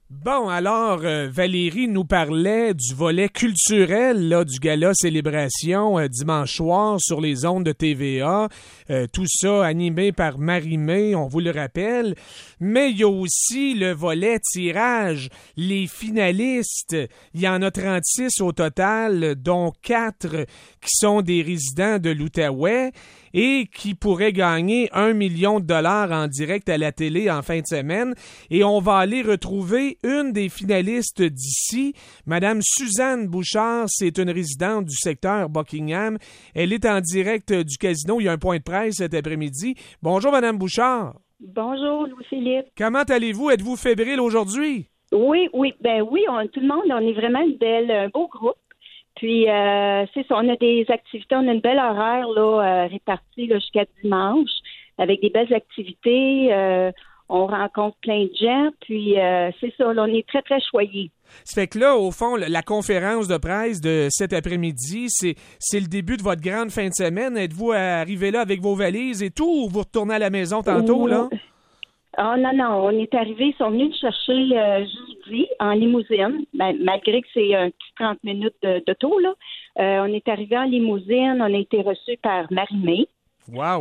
Bon, alors, Valérie nous parlait du volet culturel là, du gala Célébration dimanche soir sur les ondes de TVA. Tout ça animé par Marie-Mé, on vous le rappelle. Mais il y a aussi le volet tirage, les finalistes. Il y en a 36 au total, dont 4 qui sont des résidents de l'Outaouais et qui pourraient gagner 1 million de dollars en direct à la télé en fin de semaine. Et on va aller retrouver une des finalistes d'ici, Madame Suzanne Bouchard. C'est une résidente du secteur Buckingham. Elle est en direct du casino. Il y a un point de presse cet après-midi. Bonjour, Madame Bouchard. Bonjour, Louis-Philippe. Comment allez-vous? Êtes-vous fébrile aujourd'hui? Oui, tout le monde, on est vraiment un beau groupe. Puis, c'est ça, on a des activités, on a une belle horaire là, répartie là, jusqu'à dimanche, avec des belles activités. On rencontre plein de gens, puis c'est ça, là, on est très, très choyés. Ça fait que là, au fond, la conférence de presse de cet après-midi, c'est le début de votre grande fin de semaine. Êtes-vous arrivé là avec vos valises et tout, ou vous retournez à la maison tantôt, là? Ah non, on est arrivés, ils sont venus nous chercher jeudi en limousine, malgré que c'est un petit 30 minutes d'auto, là. On est arrivés en limousine, on a été reçus par Marie-Mé. Wow!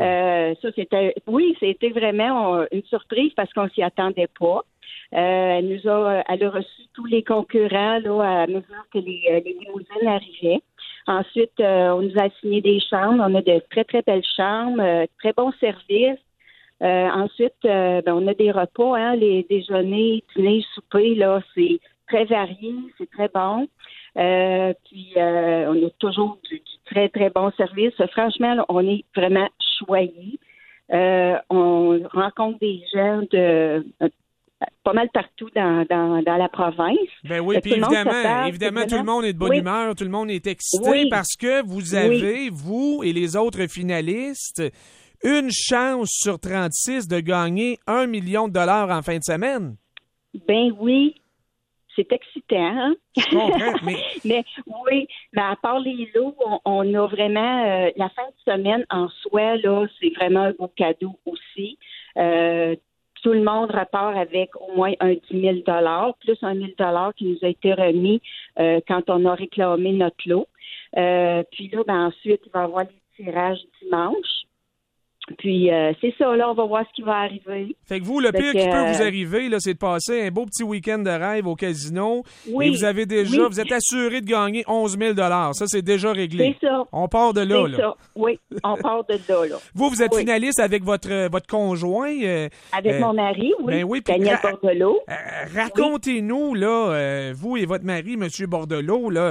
C'était vraiment une surprise parce qu'on s'y attendait pas. Elle a reçu tous les concurrents là, à mesure que les limousines arrivaient. Ensuite, on nous a assigné des chambres. On a de très, très belles chambres, très bons services. Ensuite, on a des repas, les déjeuners, dîners, soupers, là, c'est très varié, c'est très bon. Puis, on a toujours du très, très bon service. Franchement, là, on est vraiment choyés. On rencontre des gens de pas mal partout dans la province. Ben oui, puis évidemment, tout le monde est de bonne humeur, tout le monde est excité parce que vous avez, vous et les autres finalistes, une chance sur 36 de gagner 1 million de dollars en fin de semaine. Ben oui, c'est excitant. Hein? Je comprends, mais à part les lots, on a vraiment la fin de semaine en soi, là, c'est vraiment un beau cadeau aussi. Tout le monde repart avec au moins un 10 000 plus 1 000 qui nous a été remis quand on a réclamé notre lot. Puis là, ensuite, il va y avoir les tirages dimanche. Puis, c'est ça, là, on va voir ce qui va arriver. Fait que vous, le pire qui peut vous arriver, là, c'est de passer un beau petit week-end de rêve au casino. Oui. Et vous avez déjà, vous êtes assuré de gagner 11 000 $. Ça, c'est déjà réglé. C'est ça. On part de là, c'est ça. Oui, on part de là. Vous êtes finaliste avec votre conjoint. Avec mon mari, oui. Ben oui, Daniel Bordelot. Racontez-nous, là, vous et votre mari, M. Bordelot, là,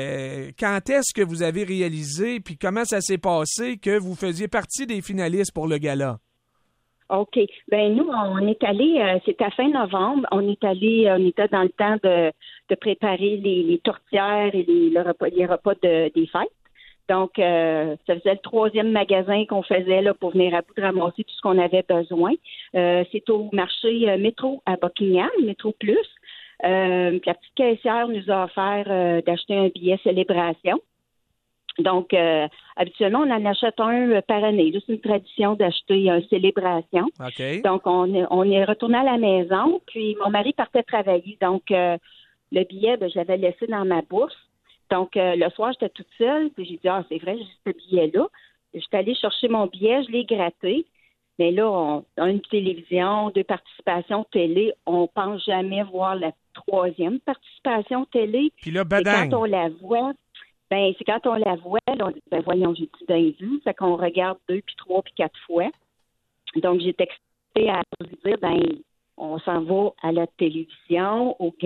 quand est-ce que vous avez réalisé, puis comment ça s'est passé que vous faisiez partie des finalistes pour le gala? OK. Ben nous, on est allé, c'était à fin novembre, on était dans le temps de préparer les tourtières et les repas des fêtes. Donc, ça faisait le 3e magasin qu'on faisait là pour venir à bout de ramasser tout ce qu'on avait besoin. C'est au marché Métro à Buckingham, Métro Plus. La petite caissière nous a offert d'acheter un billet célébration. Donc, habituellement, on en achète un par année. C'est une tradition d'acheter une célébration. Okay. Donc, on est retourné à la maison, puis mon mari partait travailler. Donc, le billet, je l'avais laissé dans ma bourse. Donc, le soir, j'étais toute seule, puis j'ai dit, c'est vrai, j'ai ce billet-là. J'étais allée chercher mon billet, je l'ai gratté. Mais là, on a une télévision, 2 participations télé. On pense jamais voir la 3e participation télé. Puis là, badang! Quand on la voit... c'est quand on la voit, on dit, voyons, j'ai-tu bien vu? Fait qu'on regarde 2, puis 3, puis 4 fois. Donc, j'ai texté à lui dire, on s'en va à la télévision, au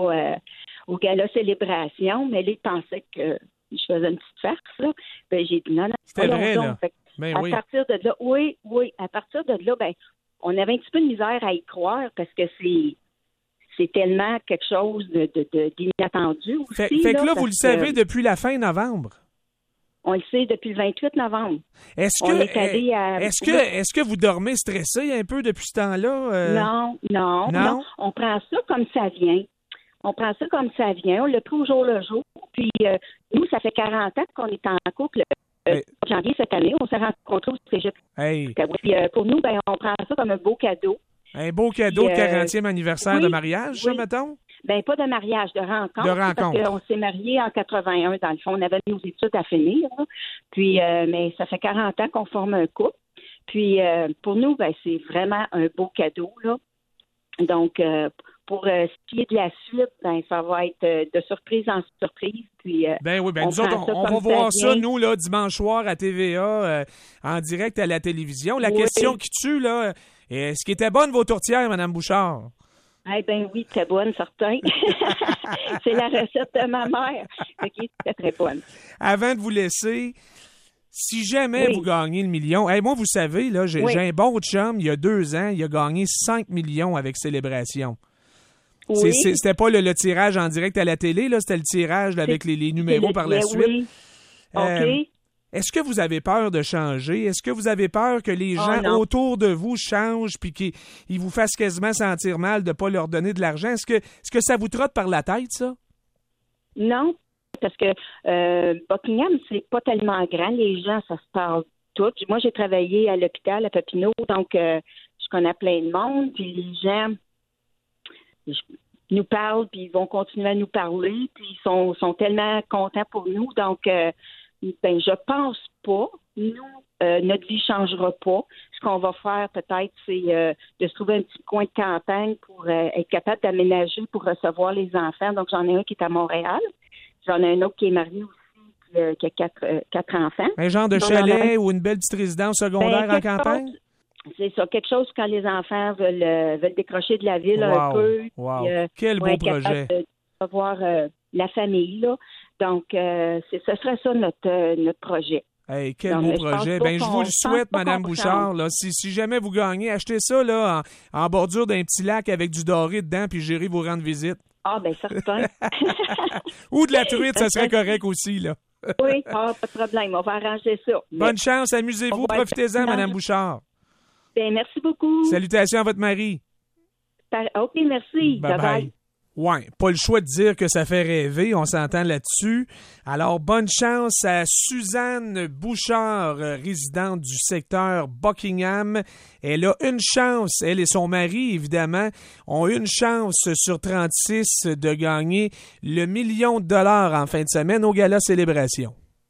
gala célébration, mais là, il pensait que je faisais une petite farce, là. J'ai dit, non. C'était vrai, là. À partir de là, oui, à partir de là, on avait un petit peu de misère à y croire parce que c'est tellement quelque chose d'inattendu aussi. Fait que là, vous le savez depuis la fin novembre? On le sait depuis le 28 novembre. Est-ce que vous dormez stressé un peu depuis ce temps-là? Non. On prend ça comme ça vient. On l'a pris au jour le jour. Puis, nous, ça fait 40 ans qu'on est en couple. Janvier cette année, on s'est rencontrés au Cégep. Hey. Puis, pour nous, on prend ça comme un beau cadeau. Un beau cadeau de 40e anniversaire de mariage, ça, oui. mettons? Ben pas de mariage, de rencontre. De rencontre. Parce qu'on s'est mariés en 81, dans le fond. On avait nos études à finir. Là. Puis, mais ça fait 40 ans qu'on forme un couple. Puis, pour nous, ben, c'est vraiment un beau cadeau, là. Donc, pour ce qui est de la suite, ben, ça va être de surprise en surprise. Puis, ben oui, ben nous autres, on va voir ça, nous, là, dimanche soir à TVA, en direct à la télévision. La question qui tue, là, est-ce qu'elle était bonne, vos tourtières, Mme Bouchard? Eh bien oui, très bonne, certain. C'est la recette de ma mère. OK, très, très bonne. Avant de vous laisser, si jamais vous gagnez le million, moi, vous savez, là, j'ai un bon chum, il y a 2 ans, il a gagné 5 millions avec Célébration. Oui. C'était pas le tirage en direct à la télé, là, c'était le tirage là, avec les numéros par la suite. Oui. OK. Est-ce que vous avez peur de changer? Est-ce que vous avez peur que les gens autour de vous changent puis qu'ils vous fassent quasiment sentir mal de ne pas leur donner de l'argent? Est-ce que ça vous trotte par la tête, ça? Non, parce que Buckingham, c'est pas tellement grand. Les gens, ça se parle tout. Moi, j'ai travaillé à l'hôpital à Papineau, donc je connais plein de monde. Puis les gens nous parlent, puis ils vont continuer à nous parler. Puis ils sont tellement contents pour nous. Donc, ben, je pense pas. Nous, notre vie changera pas. Ce qu'on va faire peut-être, c'est de se trouver un petit coin de campagne pour être capable d'aménager pour recevoir les enfants. Donc, j'en ai un qui est à Montréal. J'en ai un autre qui est marié aussi, qui a 4 enfants. Un genre de chalet ou une belle petite résidence secondaire en campagne? C'est ça, quelque chose quand les enfants veulent décrocher de la ville un peu. Wow. Puis, quel beau projet. De revoir la famille, là. Donc, ce serait ça notre projet. Hey, quel beau projet. Ben, je vous le souhaite, Mme Bouchard. Là, si jamais vous gagnez, achetez ça là, en bordure d'un petit lac avec du doré dedans, puis j'irai vous rendre visite. Ah, ben certain. Ou de la truite, ça serait correct aussi, là. Oui, pas de problème. On va arranger ça. Bonne chance, amusez-vous, profitez-en, Mme Bouchard. Ben, merci beaucoup. Salutations à votre mari. OK, merci. Bye-bye. Ouais, pas le choix de dire que ça fait rêver, on s'entend là-dessus. Alors, bonne chance à Suzanne Bouchard, résidente du secteur Buckingham. Elle a une chance, elle et son mari, évidemment, ont une chance sur 36 de gagner le $1 million en fin de semaine au Gala Célébration.